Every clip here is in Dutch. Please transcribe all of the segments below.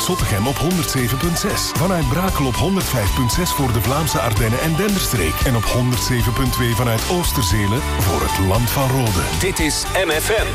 Zottegem op 107.6. Vanuit Brakel op 105.6 voor de Vlaamse Ardennen en Denderstreek. En op 107.2 vanuit Oosterzele voor het Land van Rode. Dit is MFM.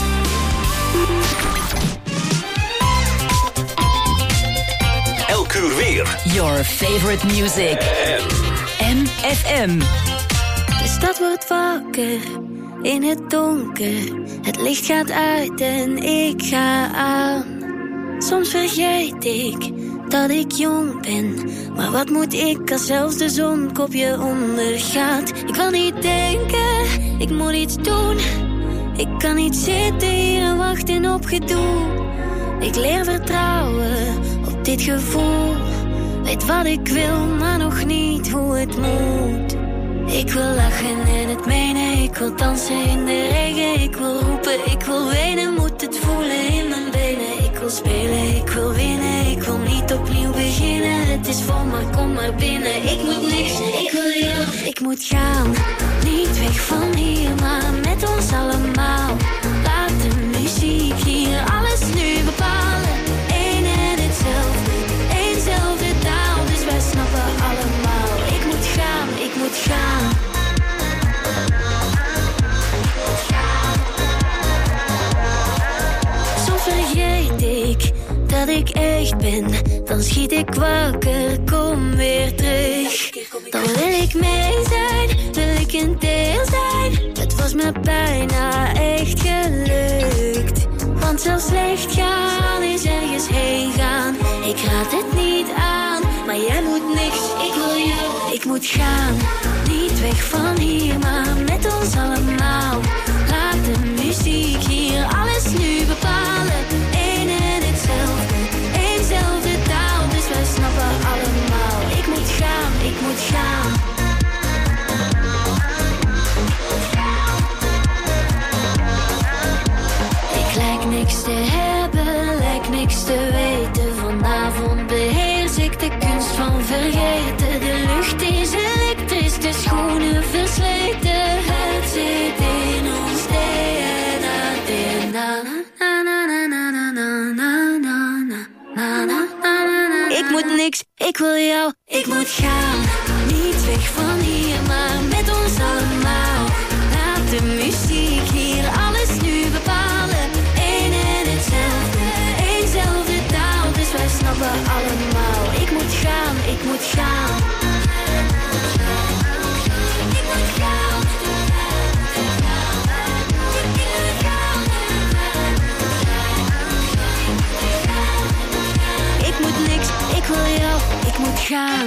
Elk uur weer. Your favorite music. MFM. De stad wordt wakker in het donker. Het licht gaat uit en ik ga aan. Soms vergeet ik dat ik jong ben. Maar wat moet ik als zelfs de zon kopje ondergaat? Ik wil niet denken, ik moet iets doen. Ik kan niet zitten hier en wachten op gedoe. Ik leer vertrouwen op dit gevoel. Weet wat ik wil, maar nog niet hoe het moet. Ik wil lachen en het menen. Ik wil dansen in de regen. Ik wil roepen, ik wil wenen. Moet het voelen in mijn benen. Ik wil spelen, ik wil winnen. Ik wil niet opnieuw beginnen. Het is vol, maar kom maar binnen. Ik moet niks, ik wil jou. Ik moet gaan, niet weg van hier, maar met ons allemaal. Laat de muziek hier alles nu bepalen. Eén en hetzelfde, éénzelfde taal. Dus wij snappen allemaal. Ik moet gaan, ik moet gaan. Soms vergeet ik dat ik echt ben. Dan schiet ik wakker, kom weer terug. Dan wil ik mee zijn, wil ik een deel zijn. Het was me bijna echt gelukt. Want zelfs slecht gaan is ergens heen gaan. Ik raad het niet aan, maar jij moet niks, ik wil jou. Ik moet gaan, niet weg van hier, maar met ons allemaal. Laat de muziek hier alles nu bepalen. Eén en hetzelfde, éénzelfde taal. Dus wij snappen allemaal. Ik moet gaan, ik moet gaan. Ik lijk niks te hebben, lijk niks te weten. Vanavond beheers ik de kunst van vergeten. De lucht is elektrisch, de schoenen versleten. Het zit in ons DNA, Ik moet niks, ik wil jou. Ik moet gaan, niet weg van hier, maar met ons allemaal. Laat de muziek hier alles nu bepalen. Eén en hetzelfde, éénzelfde taal. Dus wij snappen allemaal. Ik moet gaan, ik moet gaan. Ik moet gaan. Ik moet niks, ik wil jou. Ik moet gaan.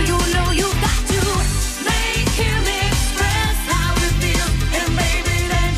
Make him express how it feels, and baby, then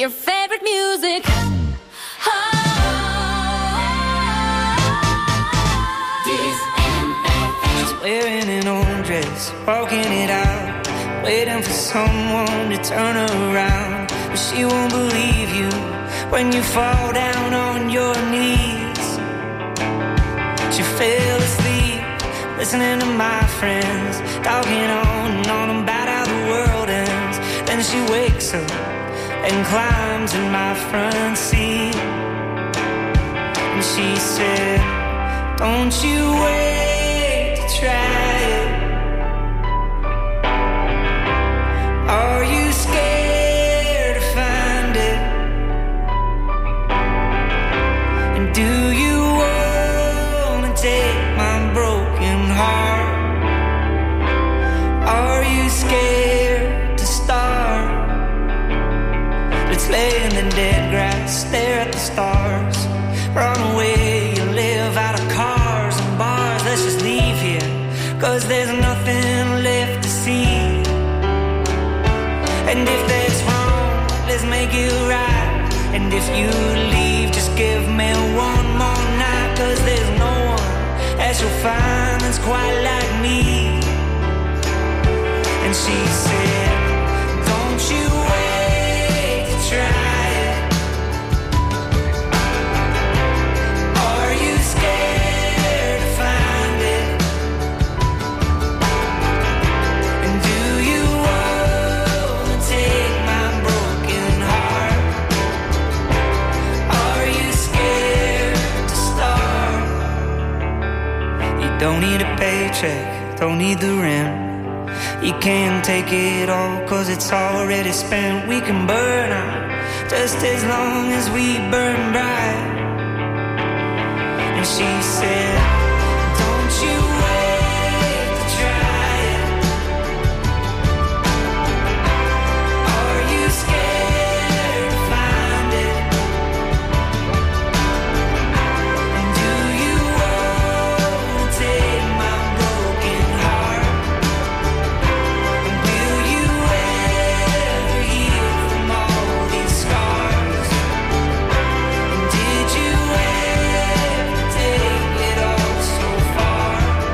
your favorite music. She's wearing an old dress, walking it out, waiting for someone to turn her around. But she won't believe you when you fall down on your knees. She fell asleep, listening to my friends, talking on and on about how the world ends. Then she wakes up and climbs in my front seat. And she said, don't you wait to try it. Are you scared to find it? And do you wanna take my broken heart? Are you scared to start? Let's lay in the dead grass, stare at the stars, run away and live out of cars and bars. Let's just leave here, 'cause there's nothing left to see. And if that's wrong, let's make it right. And if you leave, just give me one more night, 'cause there's no one that you'll find that's quite like me. And she said, don't you wait to try it. Are you scared to find it? And do you wanna take my broken heart? Are you scared to start? You don't need a paycheck, don't need the rent. You can't take it all, 'cause it's already spent. We can burn out just as long as we burn bright. And she said, don't you wait to try it. Are you scared to find it? And do you wanna take my broken heart? And will you ever heal from all these scars? And did you ever take it all so far?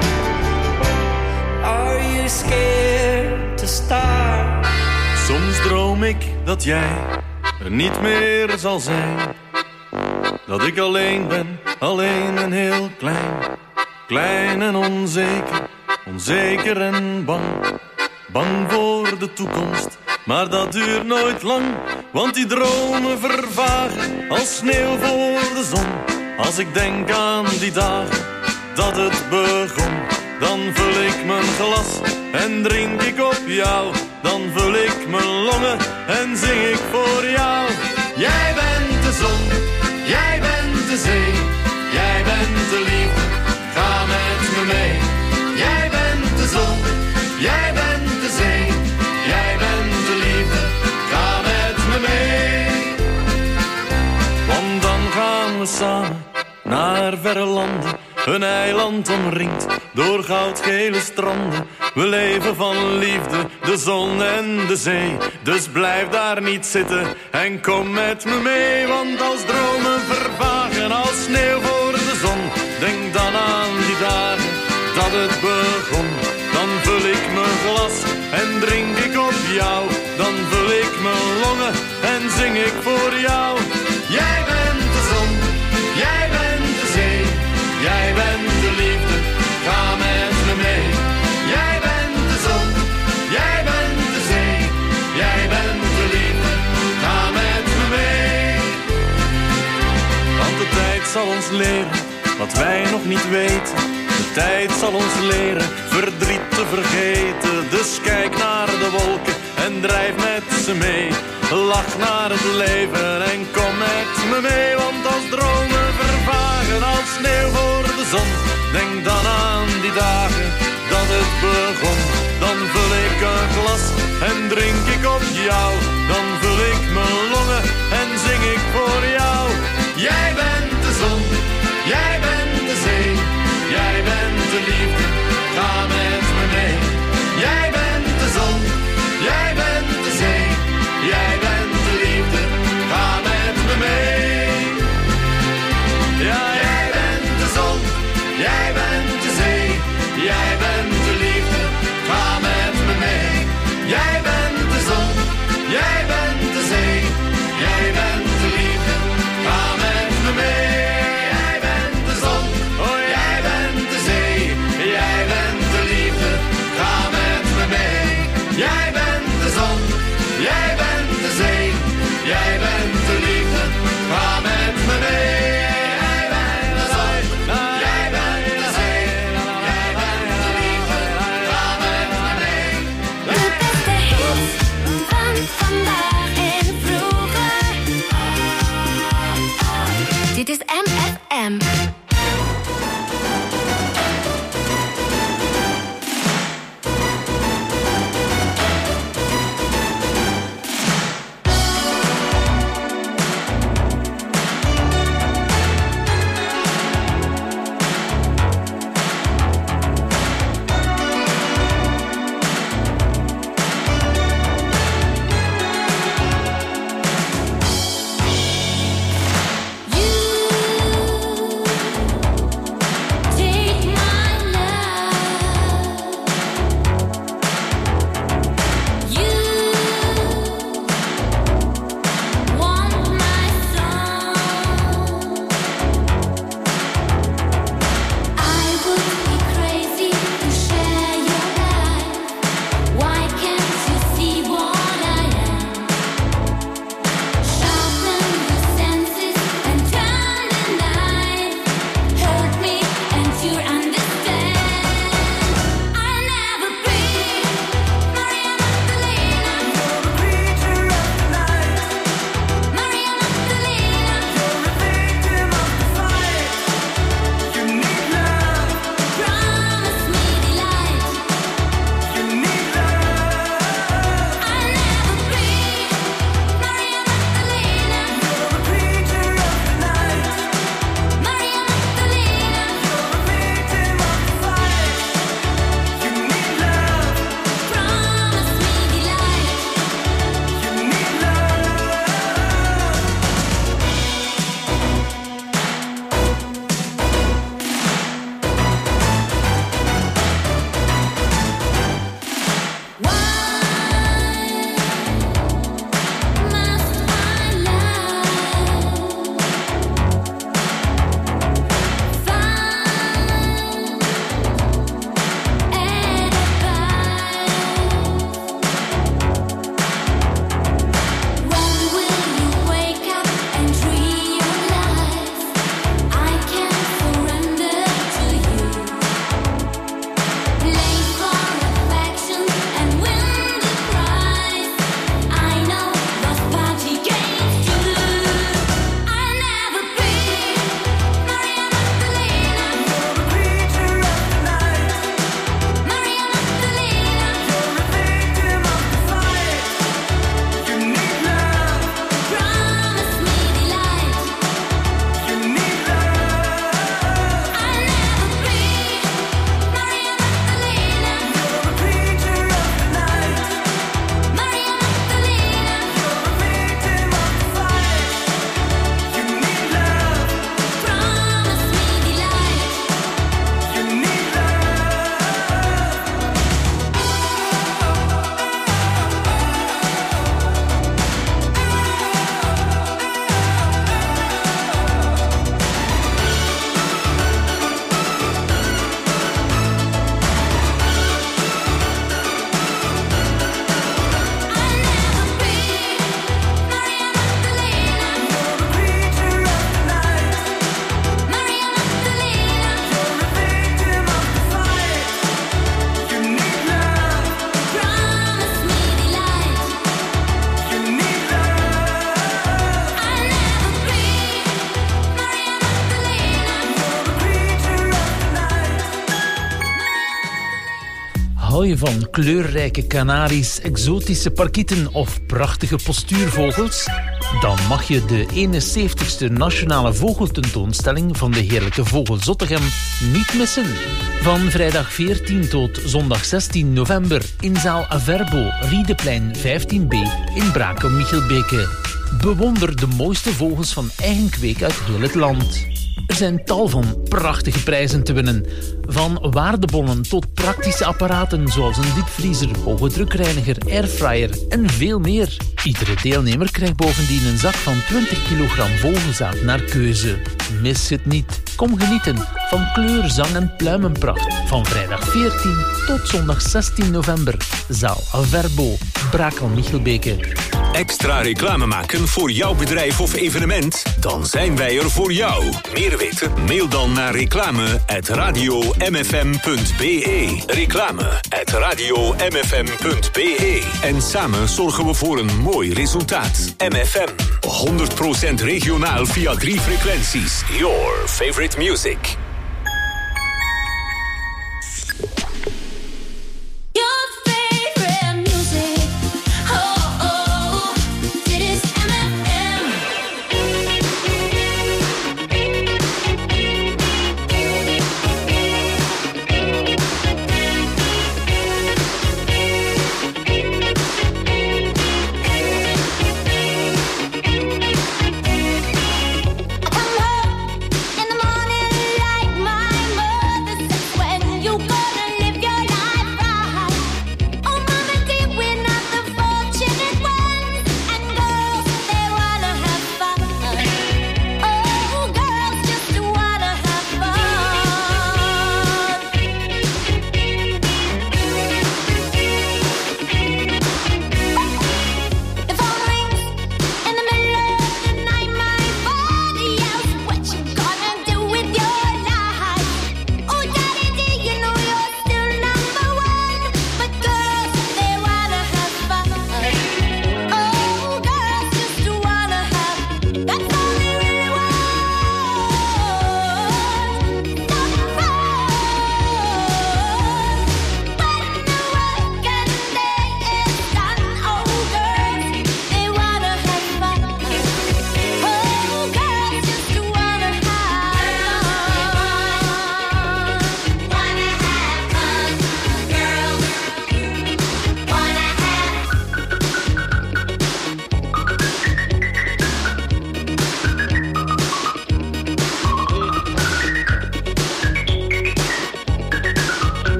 Are you scared to start? Soms droom ik dat jij er niet meer zal zijn. Dat ik alleen ben, alleen en heel klein. Klein en onzeker, onzeker en bang. Bang voor de toekomst, maar dat duurt nooit lang. Want die dromen vervagen als sneeuw voor de zon. Als ik denk aan die dagen dat het begon, dan vul ik mijn glas en drink ik op jou. Dan vul ik mijn longen en zing ik voor jou. Jij bent de zon, jij bent de zee, jij bent de liefde, ga met me mee. Jij bent de zon, jij bent de zee, jij bent de liefde, ga met me mee. Want dan gaan we samen naar verre landen, een eiland omringd door goudgele stranden. We leven van liefde, de zon en de zee. Dus blijf daar niet zitten en kom met me mee. Want als dromen vervagen als sneeuw voor de zon, denk dan aan die dagen dat het begon. Dan vul ik mijn glas en drink ik op jou. Dan vul ik mijn longen en zing ik voor jou. Jij bent de zon, jij bent de zee, jij bent de liefde, ga met me mee. Jij bent de zon, jij bent de zee, jij bent de liefde, ga met me mee. Want de tijd zal ons leren wat wij nog niet weten. De tijd zal ons leren verdriet te vergeten. Dus kijk naar de wolken en drijf met ze mee. Lach naar het leven en kom met me mee. Want als dromen vervagen als sneeuw voor de zon, denk dan aan die dagen dat het begon. Dan vul ik een glas en drink ik op jou. Dan vul ik mijn longen en zing ik voor jou. Jij bent de zon, jij bent de zee, jij bent de liefde, ga met me mee. Jij bent de zon, jij bent de zee, jij bent de liefde, Hou je van kleurrijke kanaries, exotische parkieten of prachtige postuurvogels? Dan mag je de 71ste Nationale Vogeltentoonstelling van de Heerlijke Vogel Zottegem niet missen. Van vrijdag 14 tot zondag 16 november in zaal Averbo, Riedeplein 15b in Brakel-Michelbeke. Bewonder de mooiste vogels van eigen kweek uit heel het land. Er zijn tal van prachtige prijzen te winnen. Van waardebonnen tot praktische apparaten zoals een diepvriezer, hoge drukreiniger, airfryer en veel meer. Iedere deelnemer krijgt bovendien een zak van 20 kilogram vogelzaad naar keuze. Mis het niet. Kom genieten van kleur, zang en pluimenpracht. Van vrijdag 14 tot zondag 16 november. Zaal Averbo, Brakel-Michelbeke. Extra reclame maken voor jouw bedrijf of evenement? Dan zijn wij er voor jou. Meer weten? Mail dan naar reclame@radiomfm.be. Reclame@radiomfm.be. En samen zorgen we voor een mooi resultaat. MFM. 100% regionaal via 3 frequenties. Your favorite music. Come home in the morning light.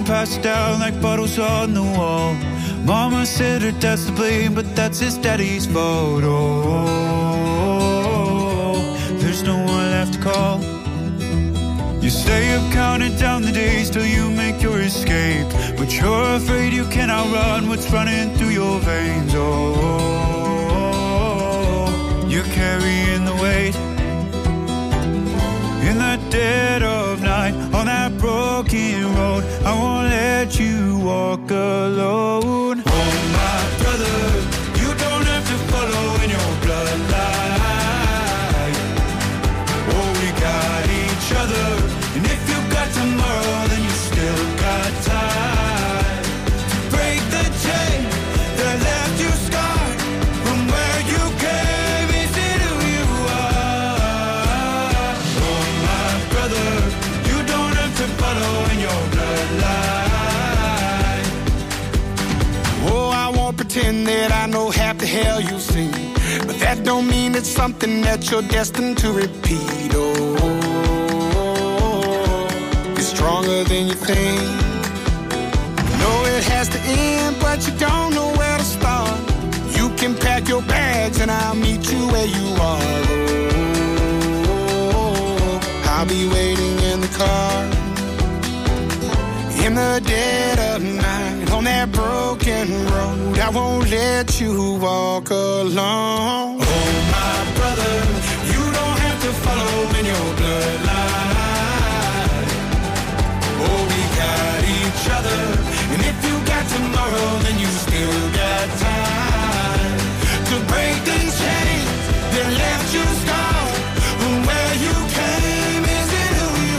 passed down like bottles on the wall. Mama said her dad's to blame, but that's his daddy's fault. Oh, there's no one left to call. You stay up counting down the days till you make your escape, but you're afraid you cannot run what's running through your veins. Oh, you're carrying the weight in the dead of night on that broken road. I won't let you walk alone. Oh, my brother, you don't have to follow in your bloodline. Oh, we got each other, and if you got tomorrow, then you still got time to break the chain that left you scarred from where you came. Is it who you are? Oh, my brother, you don't have to follow in your bloodline. Oh, I won't pretend that I know half the hell you've seen, but that don't mean it's something that you're destined to repeat. Oh, you're stronger than you think. You know it has to end, but you don't know where to start. You can pack your bags and I'll meet you where you are. Oh, I'll be waiting in the car in the dead of night on that broken road. I won't let you walk alone. Oh, my brother, you don't have to follow in your bloodline. Oh, we got each other, and if you got tomorrow, then you still got time to break the chains that left you scarred from where you came. Is it who you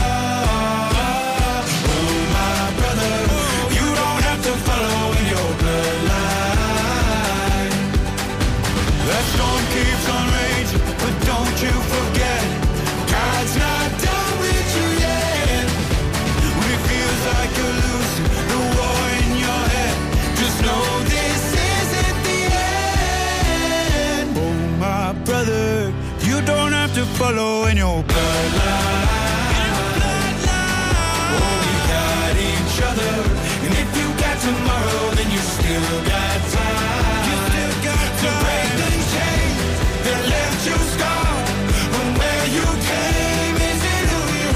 are? Oh, my brother, you don't have to follow in your bloodline. That storm keeps on raging, but don't you forget, God's not done with you yet. When it feels like you're losing the war in your head, just know this isn't the end. Oh, my brother, you don't have to follow in your bloodline. Oh, we got each other, and if you got tomorrow, then you still got time. You still got to break the chains that left you scarred from where you came. Is it who you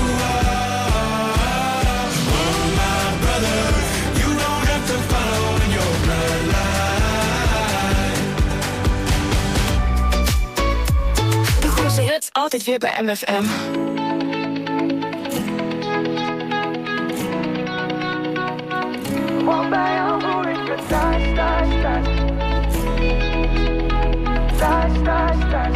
are? Oh, my brother, you don't have to follow in your bloodline. De grootste hits altijd weer bij MFM. Want bij jou voel ik me thuis, thuis, thuis. Thuis, thuis, thuis.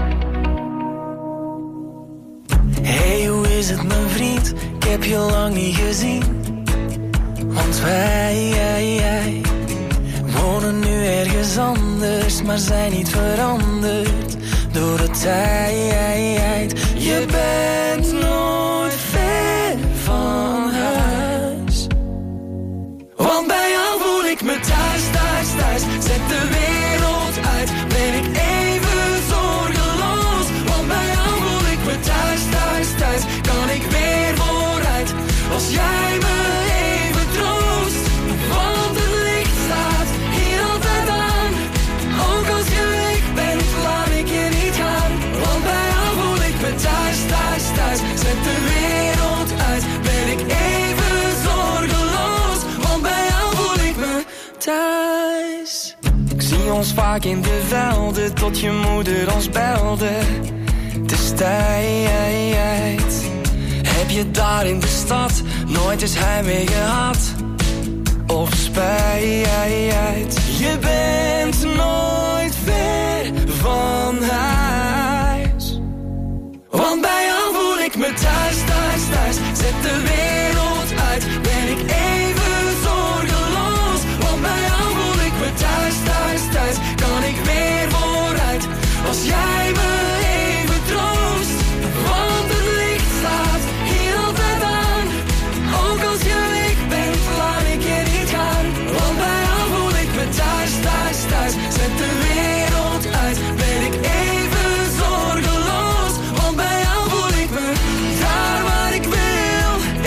Hey, hoe is het mijn vriend? Ik heb je lang niet gezien. Want wij wonen nu ergens anders, maar zijn niet veranderd door de tijd. Je bent nooit ver van huis. Want bij jou voel ik me thuis, thuis, thuis. Zet de wereld uit, ben ik even zorgeloos. Want bij jou voel ik me thuis, thuis, thuis. Kan ik weer vooruit, als jij me even troost. Want het licht staat hier altijd aan. Ook als je weg bent, laat ik je niet gaan. Want bij jou voel ik me thuis, thuis, thuis. Zet de wereld uit, ben ik even zorgeloos. Want bij jou voel ik me thuis. Ik zie ons vaak in de velden, tot je moeder ons belde. Het is tijd. Heb je daar in de stad nooit eens heimwee gehad? Of spijt? Je bent nooit ver van huis. Want bij jou voel ik me thuis, thuis, thuis. Zet de wereld uit, ben ik even zorgeloos. Want bij jou voel ik me thuis, thuis, thuis. Kan ik weer vooruit, als jij me even troost. Want het licht staat hier altijd aan. Ook als je weg bent, laat ik je niet gaan. Want bij jou voel ik me thuis, thuis, thuis. Zet de wereld uit, ben ik even zorgeloos. Want bij jou voel ik me daar waar ik wil.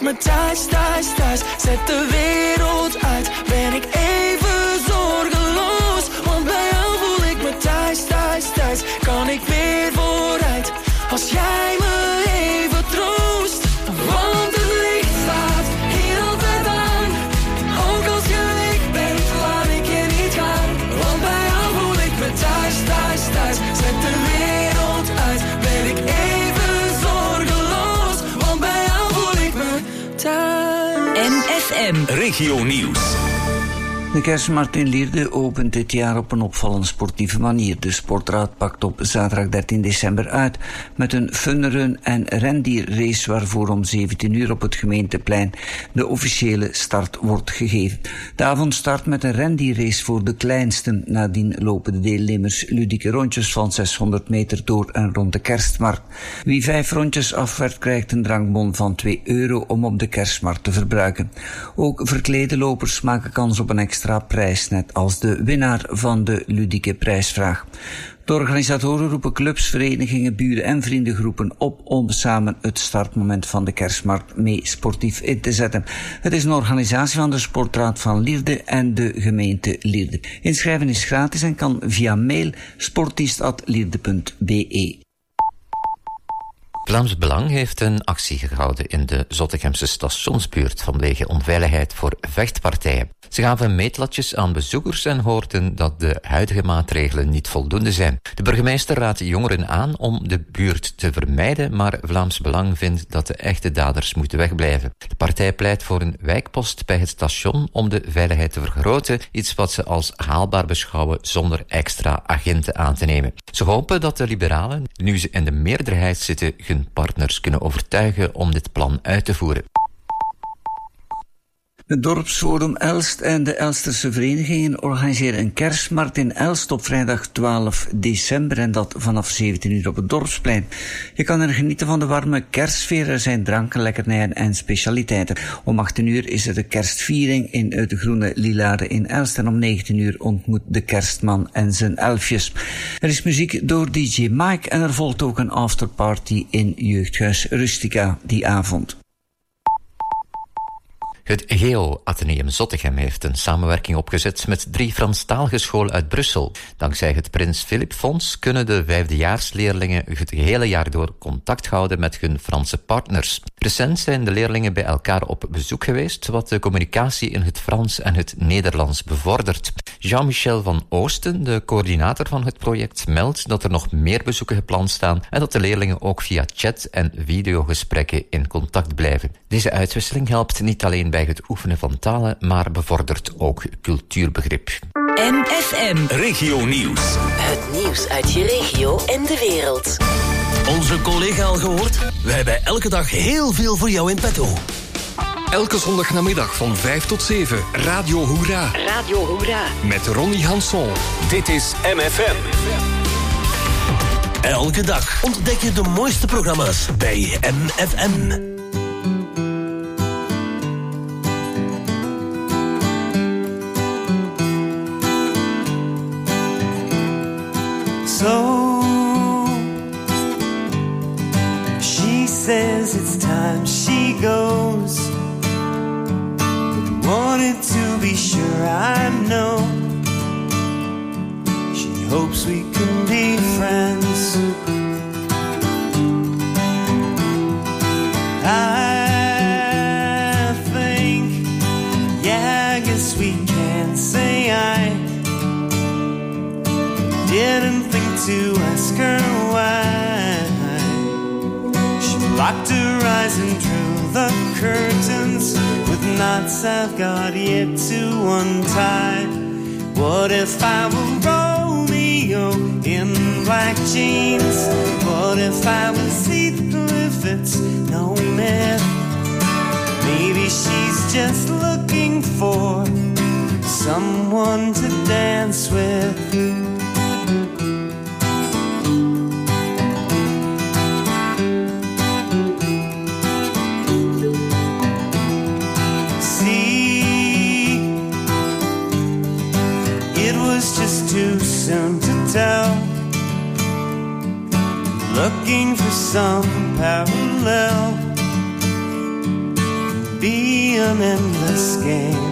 me thuis, thuis, thuis. Zet de wereld uit, ben ik even zorgeloos. Want bij jou voel ik me thuis, thuis, thuis. Kan ik weer vooruit, als jij me even troost. Want het licht staat hier altijd aan. Ook als je weg bent, laat ik je niet gaan. Want bij jou voel ik me thuis, thuis, thuis. Zet de wereld uit, ben ik even zorgeloos. Want bij jou voel ik me thuis. MFM Regio Nieuws. De kerstmarkt in Lierde opent dit jaar op een opvallend sportieve manier. De sportraad pakt op zaterdag 13 december uit met een funrun en rendierrace waarvoor om 17 uur op het gemeenteplein de officiële start wordt gegeven. De avond start met een rendierrace voor de kleinsten. Nadien lopen de deelnemers ludieke rondjes van 600 meter door en rond de kerstmarkt. Wie 5 rondjes afwerkt krijgt een drankbon van €2 om op de kerstmarkt te verbruiken. Ook verklede lopers maken kans op een extra prijs, net als de winnaar van de ludieke prijsvraag. De organisatoren roepen clubs, verenigingen, buren en vriendengroepen op om samen het startmoment van de kerstmarkt mee sportief in te zetten. Het is een organisatie van de Sportraad van Lierde en de gemeente Lierde. Inschrijven is gratis en kan via mail sportiest@lierde.be. Vlaams Belang heeft een actie gehouden in de Zottegemse stationsbuurt vanwege onveiligheid voor vechtpartijen. Ze gaven meetlatjes aan bezoekers en hoorden dat de huidige maatregelen niet voldoende zijn. De burgemeester raadt jongeren aan om de buurt te vermijden, maar Vlaams Belang vindt dat de echte daders moeten wegblijven. De partij pleit voor een wijkpost bij het station om de veiligheid te vergroten, iets wat ze als haalbaar beschouwen zonder extra agenten aan te nemen. Ze hopen dat de liberalen, nu ze in de meerderheid zitten, hun partners kunnen overtuigen om dit plan uit te voeren. Het dorpsforum Elst en de Elsterse verenigingen organiseren een kerstmarkt in Elst op vrijdag 12 december en dat vanaf 17 uur op het dorpsplein. Je kan er genieten van de warme kerstsfeer, er zijn dranken, lekkernijen en specialiteiten. Om 18 uur is er de kerstviering in de Groene Lilade in Elst en om 19 uur ontmoet de kerstman en zijn elfjes. Er is muziek door DJ Mike en er volgt ook een afterparty in Jeugdhuis Rustica die avond. Het Geo Atheneum Zottegem heeft een samenwerking opgezet met 3 Franstalige scholen uit Brussel. Dankzij het Prins Philip Fonds kunnen de vijfdejaarsleerlingen het gehele jaar door contact houden met hun Franse partners. Recent zijn de leerlingen bij elkaar op bezoek geweest, wat de communicatie in het Frans en het Nederlands bevordert. Jean-Michel van Oosten, de coördinator van het project, meldt dat er nog meer bezoeken gepland staan en dat de leerlingen ook via chat en videogesprekken in contact blijven. Deze uitwisseling helpt niet alleen bij het oefenen van talen, maar bevordert ook cultuurbegrip. MFM Regio Nieuws. Het nieuws uit je regio en de wereld. Onze collega al gehoord? Wij hebben elke dag heel veel voor jou in petto. Elke zondagnamiddag van 5 tot 7. Radio Hoera. Radio Hoera. Met Ronnie Hanson. Dit is MFM. Elke dag ontdek je de mooiste programma's bij MFM. So she says it's time she goes. But wanted to be sure I know. She hopes we can be friends. I think, yeah, I guess we can say I didn't think to ask her why. She blocked her eyes and drew the curtains with knots I've got yet to untie. What if I were Romeo in black jeans? What if I was Heathcliff? It's no myth. Maybe she's just looking for someone to dance with. Too soon to tell. Looking for some parallel. be an endless game.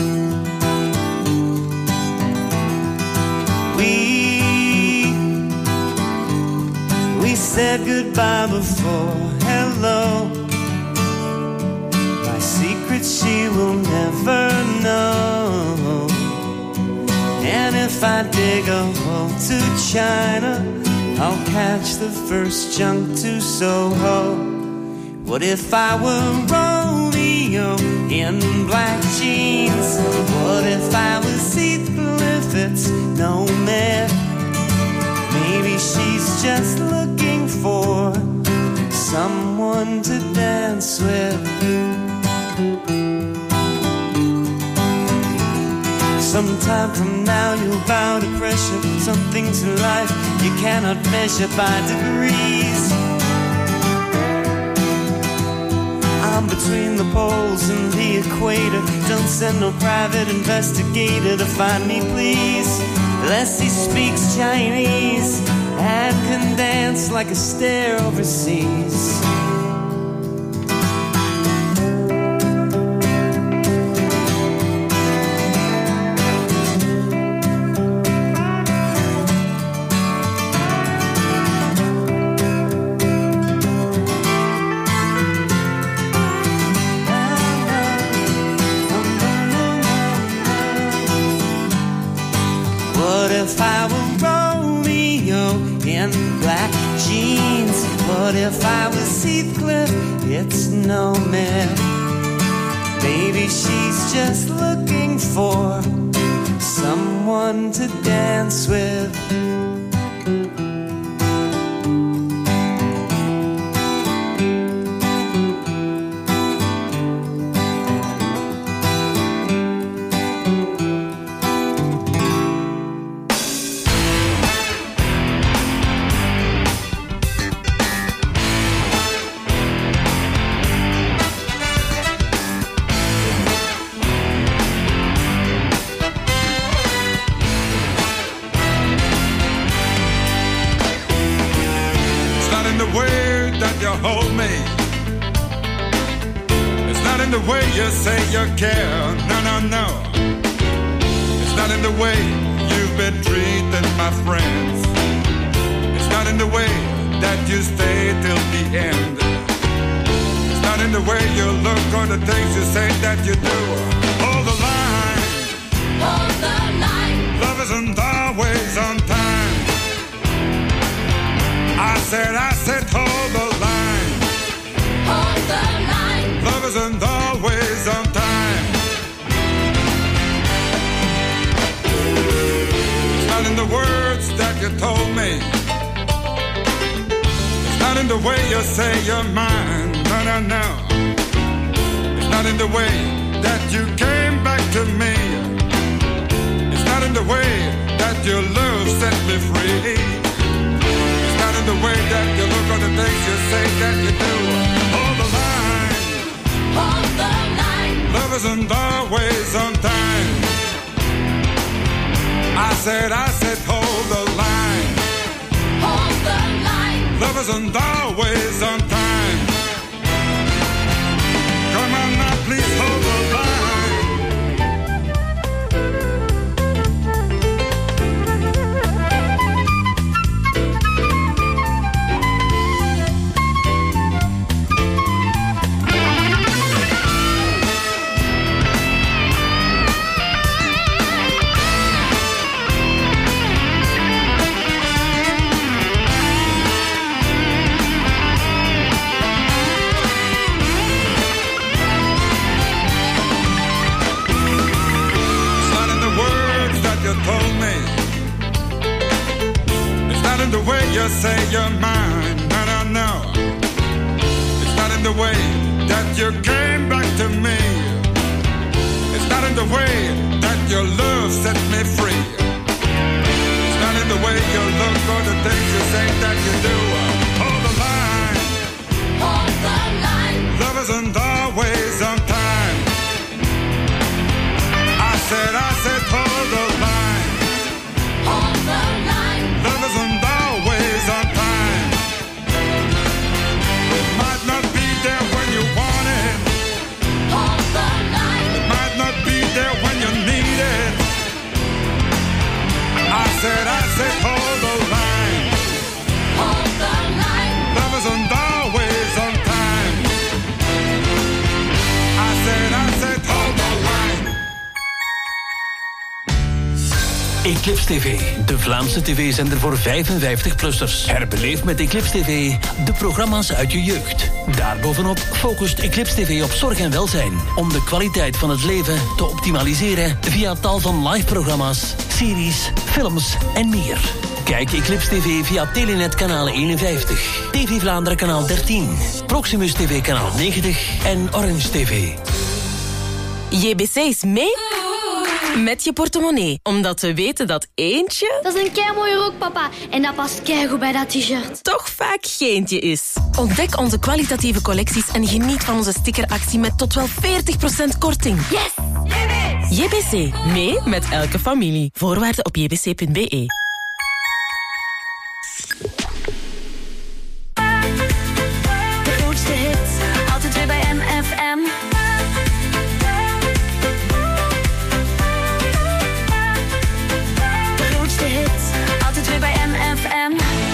We said goodbye before hello. My secret she will never know. And if I dig a hole to China, I'll catch the first junk to Soho. What if I were Romeo in black jeans? What if I was Heathcliff? It's no man. Maybe she's just looking for someone to dance with. Sometime from now you'll bow to pressure. Some things in life you cannot measure by degrees. I'm between the poles and the equator. Don't send no private investigator to find me, please. Unless he speaks Chinese and can dance like a stare overseas. What if I were Romeo in black jeans? What if I was Heathcliff? It's no man. Maybe she's just looking for someone to dance with. Hold me. It's not in the way you say you care. No, no, no. It's not in the way you've been treating my friends. It's not in the way that you stay till the end. It's not in the way you look or the things you say that you do. Hold the line. Hold the line. Love isn't always on time. I said, hold the line. Hold the line. Love isn't always on time. It's not in the words that you told me. It's not in the way you say you're mine. No, no, no. It's not in the way that you came back to me. It's not in the way that your love set me free. Not in the way that you look or the things you say that you do. Hold the line. Hold the line. Love isn't always on time. I said, hold the line. Hold the line. Love isn't always on time. Come on now, please hold the line. The way you say you're mine, no, no, no. It's not in the way that you came back to me. It's not in the way that your love set me free. It's not in the way you look or the things you say that you do. Hold the line. Hold the line. Love isn't always on time. I said, hold the line. Hold the line. Love isn't always on time. It might not be there when you want it. Eclipse TV, de Vlaamse tv-zender voor 55-plussers. Herbeleef met Eclipse TV de programma's uit je jeugd. Daarbovenop focust Eclipse TV op zorg en welzijn, om de kwaliteit van het leven te optimaliseren via tal van live-programma's, series, films en meer. Kijk Eclipse TV via Telenet kanaal 51, TV Vlaanderen kanaal 13, Proximus TV kanaal 90 en Orange TV. JBC is mee met je portemonnee. Omdat we weten dat eentje... Dat is een keimooie rok, papa. En dat past keigoed bij dat t-shirt. Toch vaak geentje is. Ontdek onze kwalitatieve collecties en geniet van onze stickeractie met tot wel 40% korting. Yes! JBC. Mee met elke familie. Voorwaarden op jbc.be. De grootste hits, altijd weer bij MFM. De grootste hits, altijd weer bij MFM.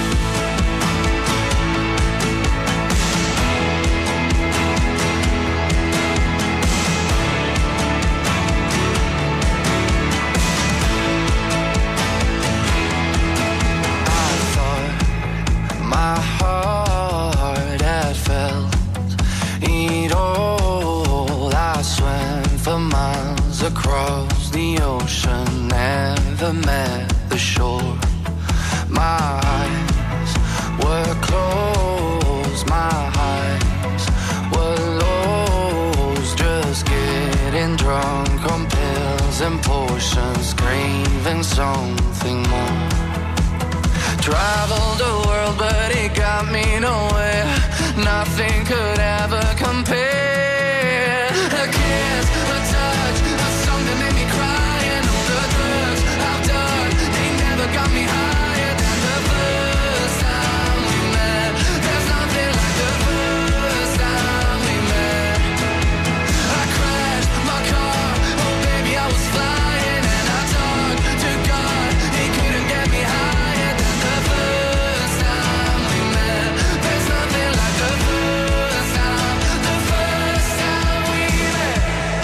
My heart had felt it all. I swam for miles across the ocean, never met the shore. My eyes were closed, my eyes were lost, just getting drunk on pills and potions, craving something more. Traveled the world, but it got me nowhere. Nothing could ever compare. A kiss, a touch, a song that made me cry, and all the drugs I've done, they never got me higher than the first time we met. There's nothing like the first time we met. I crashed my car, oh baby I was flying, and I talked to God, he couldn't get me higher than the first time we met. There's nothing like the first time we met.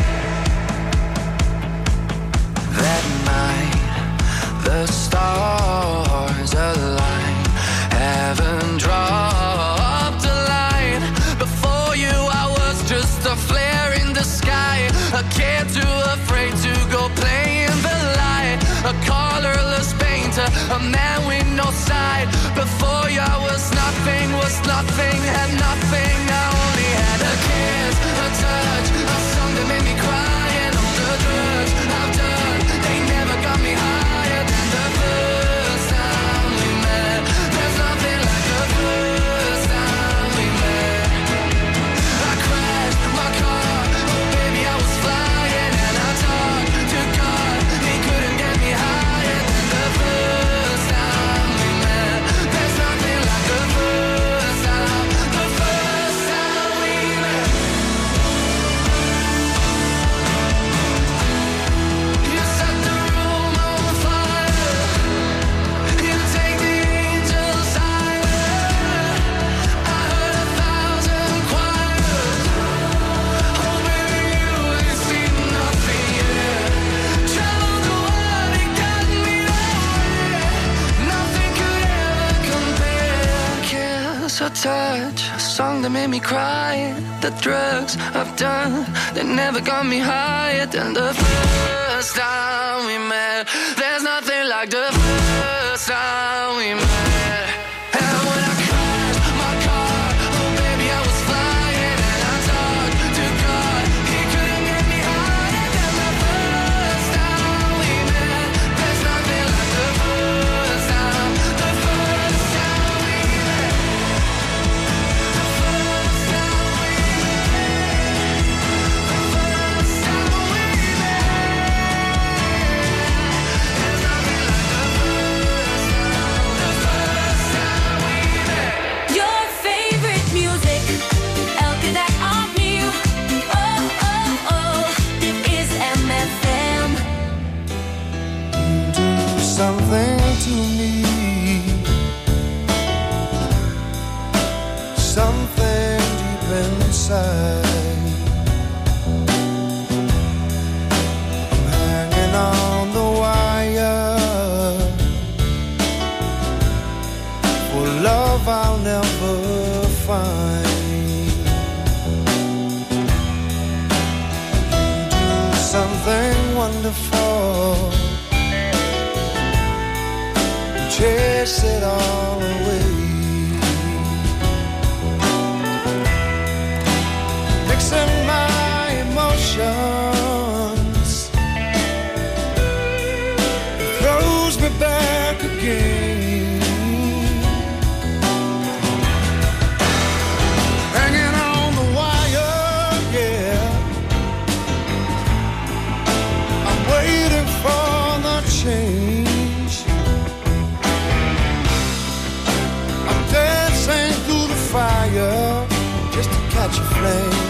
That night, the stars aligned, heaven dropped a line. Before you I was just a flare in the sky, a kid too afraid to go play in the light, a colorless painter, a man with no side. Before you I was nothing, had nothing. I only had a kiss, a touch, a song that made me cry, and all the drugs I've done, they never got me higher than the first time we met. There's nothing like the first time we met. I crashed my car, oh baby I was flying, and I talked to God, he couldn't get me higher than the first time we met. There's nothing like the first time we met. You set the room on fire, you take the angels higher. I heard 1,000 choirs, oh baby you ain't seen nothing yet. Traveled the world, it got me nowhere. Nothing could ever compare. Kiss or touch, a song that made me cry. The drugs I've done, they never got me higher than the first time we met. There's nothing like the first time we met. And when I crashed my car, oh baby I was flying, and I talked to God, he couldn't get me higher than the first time we met. There's nothing like the first time we met. The first time we met. The first time we met. There's nothing like the first time. The first time we met. Your favorite music, elke dag opnieuw. Oh, oh, oh, dit is MFM. Do something to me, something deep inside. I'm hanging on the wire, for love I'll never find. You do something wonderful, chase it all away. Mixing my emotions, it throws me back again. Hanging on the wire, yeah, I'm waiting for the change. I'm dancing through the fire just to catch a flame.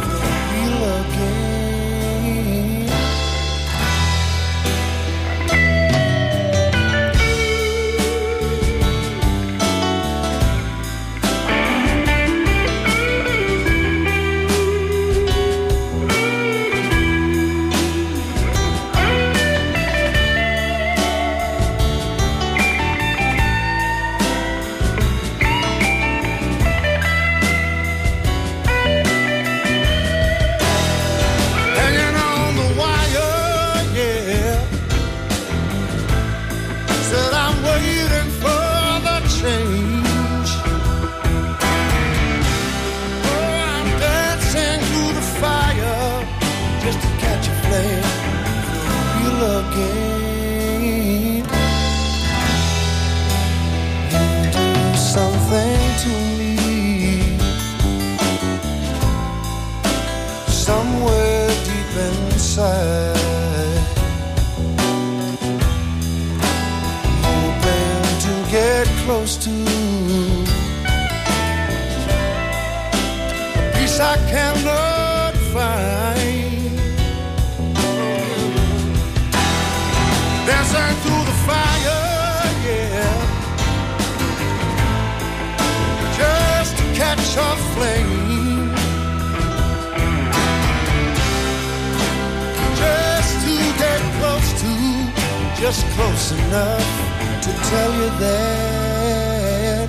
Just close enough to tell you that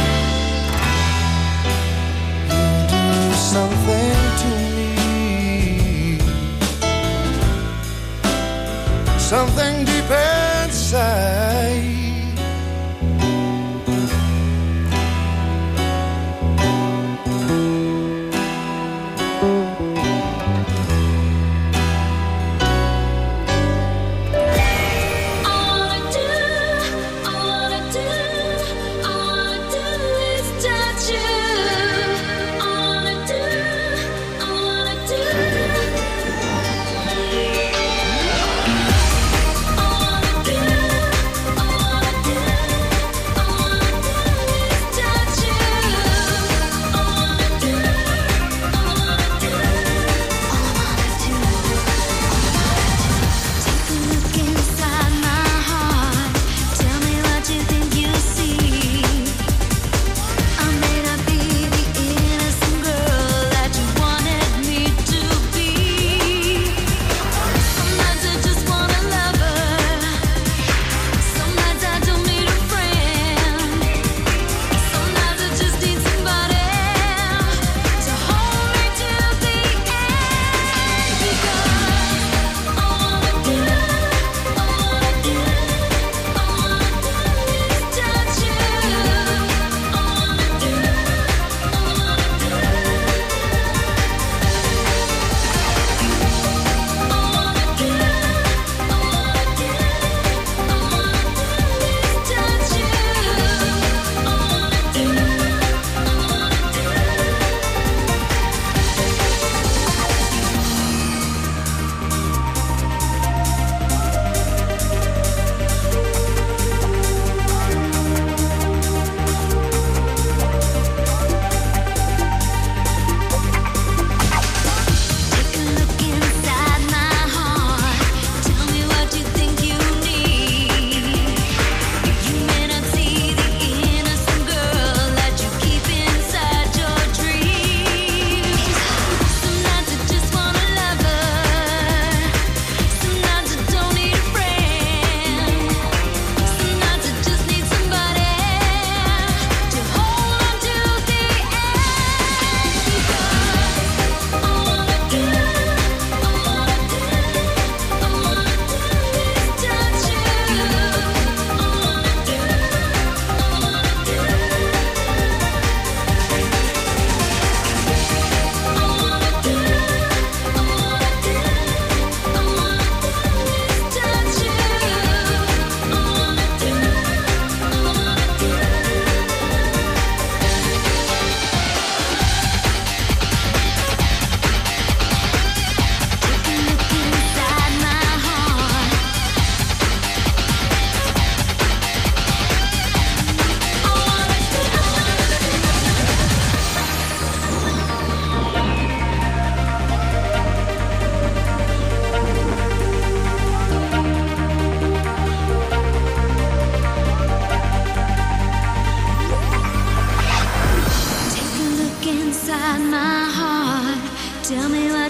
you do something to me, something deep inside.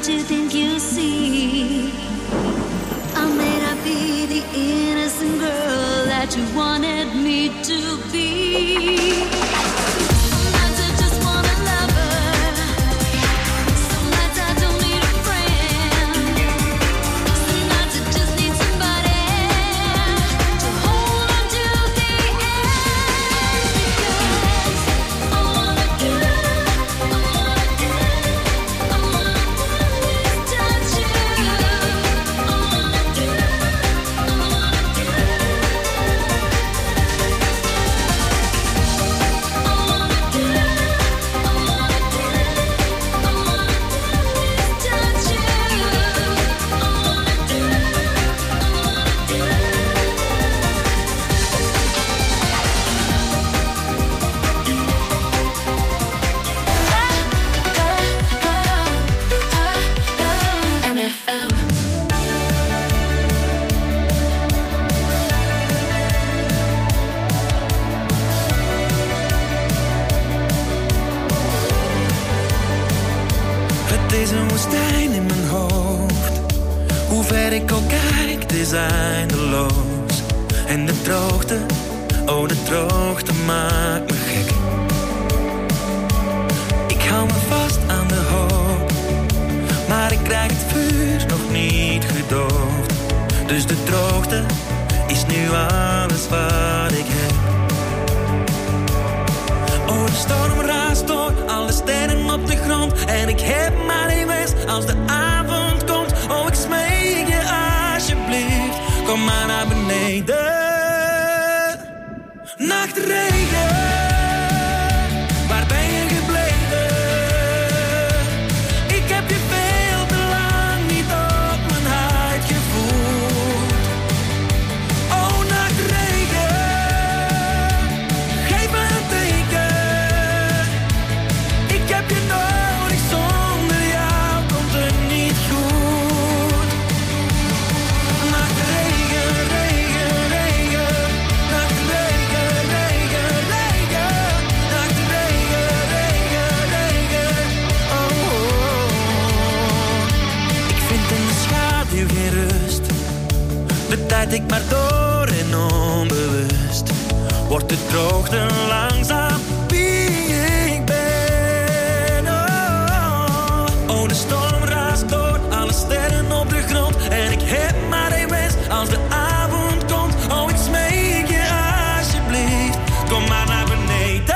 what you think you see. I may not be the innocent girl that you wanted me to be. Ik al kijk, het is eindeloos. En de droogte, oh de droogte maakt me gek. Ik hou me vast aan de hoop, maar ik krijg het vuur nog niet gedoofd. Dus de droogte is nu alles wat ik heb. Oh, de storm raast door alle sterren op de grond. En ik heb maar één wens als de avond komt. Oh, ik smeek je alsjeblieft, kom maar naar beneden. Nachtregen, waar ben je gebleven? Ik heb je veel te lang niet op mijn huid gevoeld. Oh, nachtregen, geef me een teken. Ik heb je nodig, zonder jou komt het niet goed. Nachtregen, regen, regen. Nachtregen, regen, regen. Nachtregen, regen, regen. Oh, oh, oh. Ik vind in de schaduw geen rust. De tijd ik maar door en onbewust. Wordt de droogte langzaam wie ik ben. Oh, de storm raast door alle sterren op de grond. En ik heb maar één wens als de avond komt. Oh, ik smeek je alsjeblieft, kom maar naar beneden.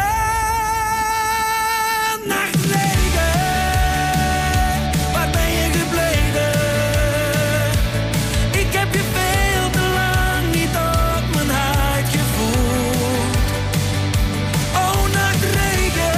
Nachtregen, waar ben je gebleven? Ik heb je veel te lang niet op mijn huid gevoeld. Oh, nachtregen,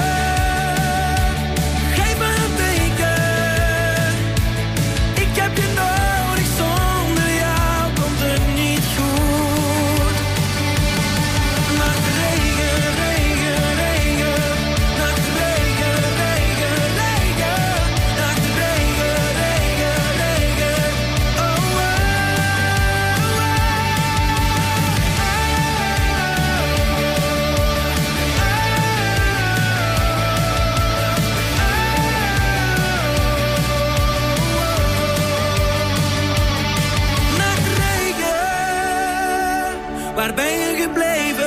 geef me een teken. Ik heb je nodig, zonder jou komt het niet goed. Nachtregen, regen, regen. Nachtregen, regen, regen. Nachtregen, regen, regen. Oh, oh, oh. Nachtregen, waar ben je gebleven?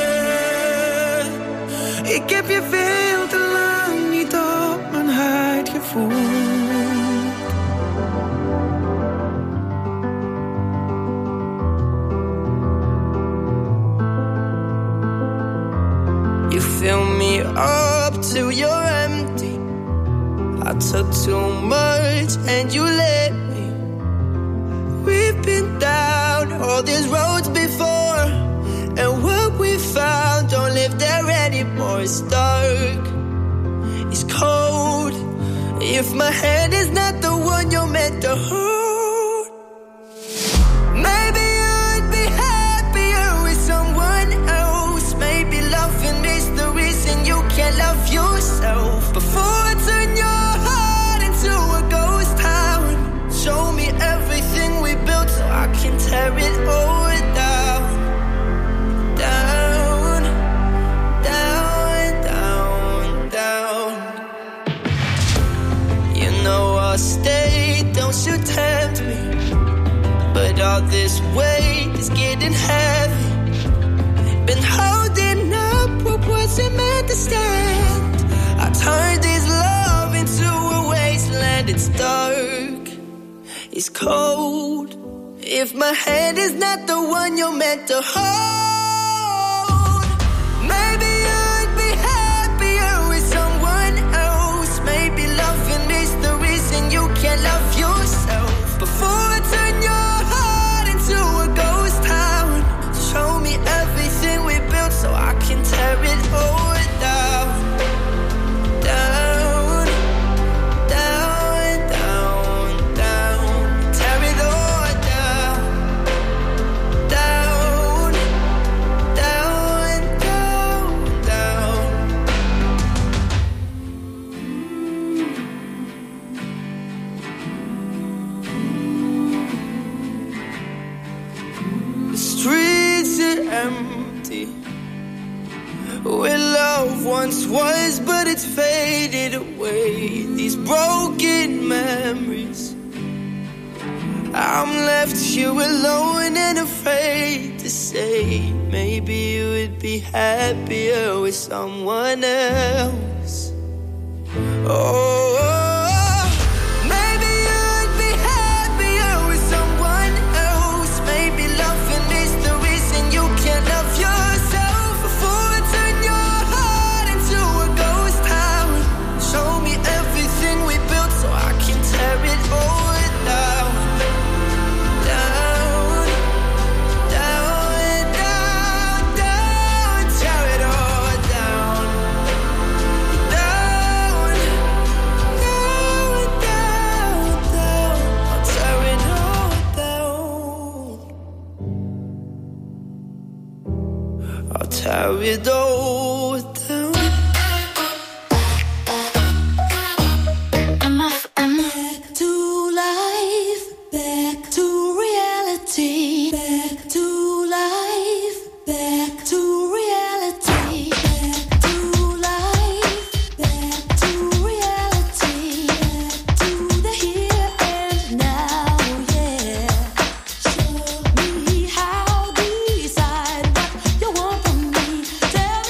Ik heb je veel te lang niet op mijn huid gevoeld. You fill me up till you're empty. I took too much and you let me. We've been down all these roads before, and what we found don't live there anymore. It's dark, it's cold. If my hand is not the one you're meant to hold, maybe I'd be happier with someone else. Maybe loving is the reason you can't love yourself. Before I turn your heart into a ghost town, show me everything we built so I can tear it all down. Down, down, down, down. You know I'll stay, don't about this weight is getting heavy. Been holding up what wasn't meant to stand. I turned this love into a wasteland. It's dark, it's cold. If my hand is not the one you're meant to hold, maybe I'd be happier with someone else. Maybe loving is the reason you can't love yourself. Before I turn your heart into a ghost town, show me everything we built so I can tear it all down. Down, down, down, down. Tear it all down. Down, down, down, down. The streets are empty, where love once was, but it's faded away. These broken memories, I'm left here alone and afraid to say, maybe you would be happier with someone else. Oh, maybe you'd be happier with someone else. Maybe loving is the reason you can't love yourself. Before I turn your heart into a ghost town, show me everything we built so I can tear it all down. Down, down, down, down. Tear it all down. Down, down, down, down. I'll tear it all down. I'll tear it all down. Back to life, back to reality, back to life, back to reality, back to life, back to reality, back to the here and now, yeah. Show me how, decide what you want from me. Tell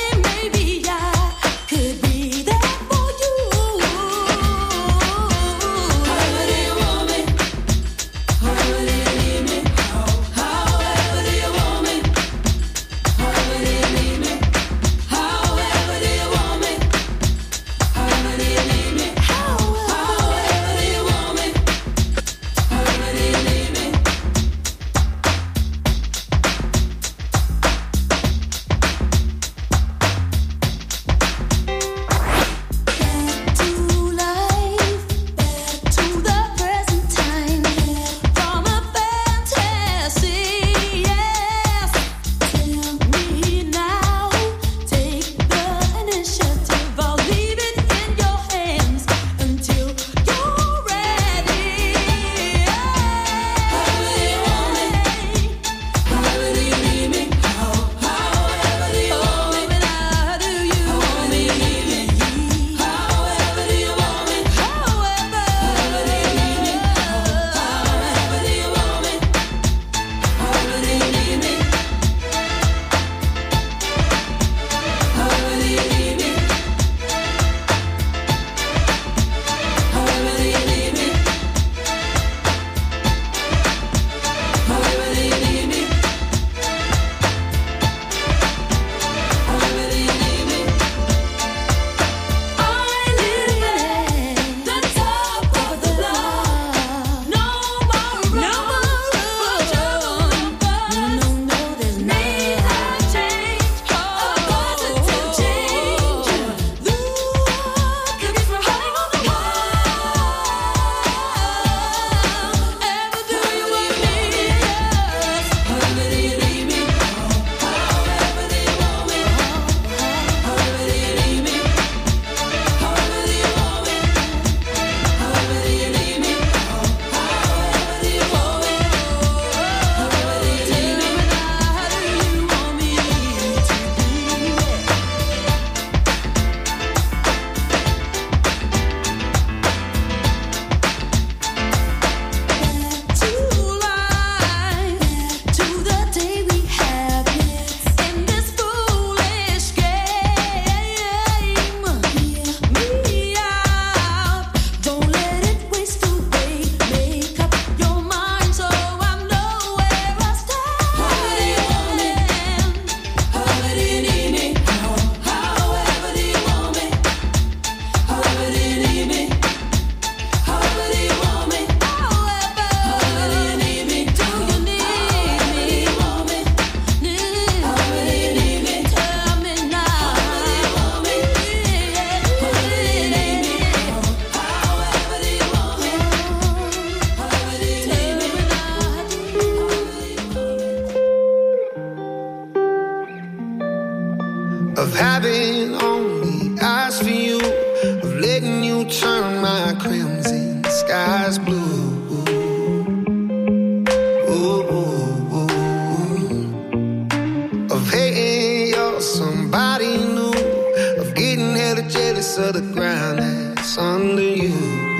piece of the ground that's under you.